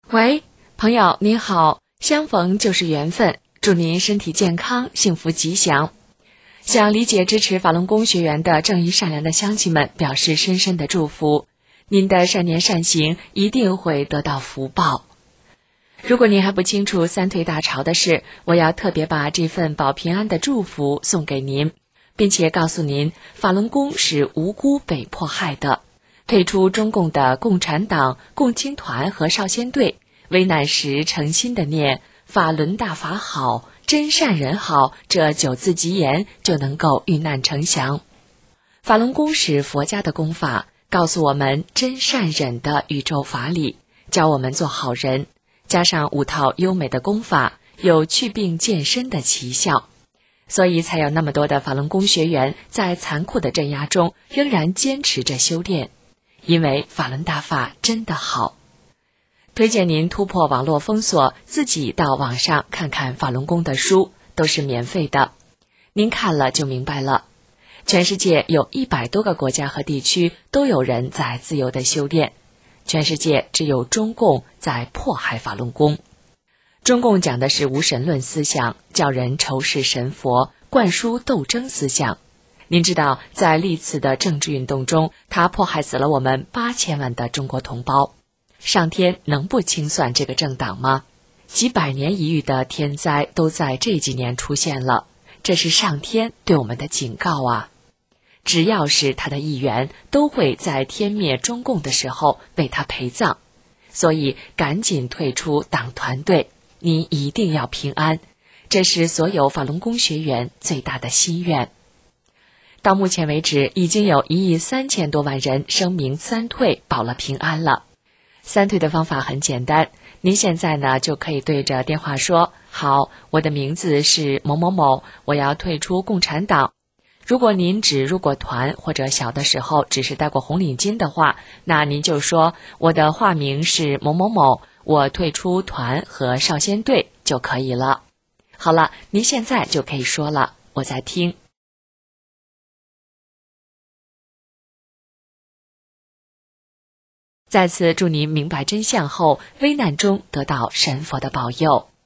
喂，朋友您好，相逢就是缘分，祝您身体健康，幸福吉祥。向理解支持法轮功学员的正义善良的乡亲们表示深深的祝福，您的善念善行一定会得到福报。如果您还不清楚三退大潮的事，我要特别把这份保平安的祝福送给您，并且告诉您，法轮功是无辜被迫害的。退出中共的共产党、共青团和少先队，危难时诚心的念法轮大法好，真善人好，这9字吉言就能够遇难成祥。法轮功是佛家的功法，告诉我们真善忍的宇宙法理，教我们做好人，加上5套优美的功法，有祛病健身的奇效，所以才有那么多的法轮功学员在残酷的镇压中仍然坚持着修炼。因为法轮大法真的好，推荐您突破网络封锁，自己到网上看看法轮功的书，都是免费的。您看了就明白了。全世界有100多个国家和地区都有人在自由的修炼，全世界只有中共在迫害法轮功。中共讲的是无神论思想，叫人仇视神佛，灌输斗争思想。您知道，在历次的政治运动中，他迫害死了我们8000万的中国同胞。上天能不清算这个政党吗？几百年一遇的天灾都在这几年出现了，这是上天对我们的警告啊！只要是他的议员，都会在天灭中共的时候为他陪葬。所以赶紧退出党团队，您一定要平安，这是所有法轮功学员最大的心愿。到目前为止，已经有1亿3000多万人声明三退保了平安了。三退的方法很简单，您现在呢就可以对着电话说，好，我的名字是某某某，我要退出共产党。如果您只入过团，或者小的时候只是戴过红领巾的话，那您就说，我的化名是某某某，我退出团和少先队就可以了。好了，您现在就可以说了，我在听。再次祝您明白真相后，危难中得到神佛的保佑。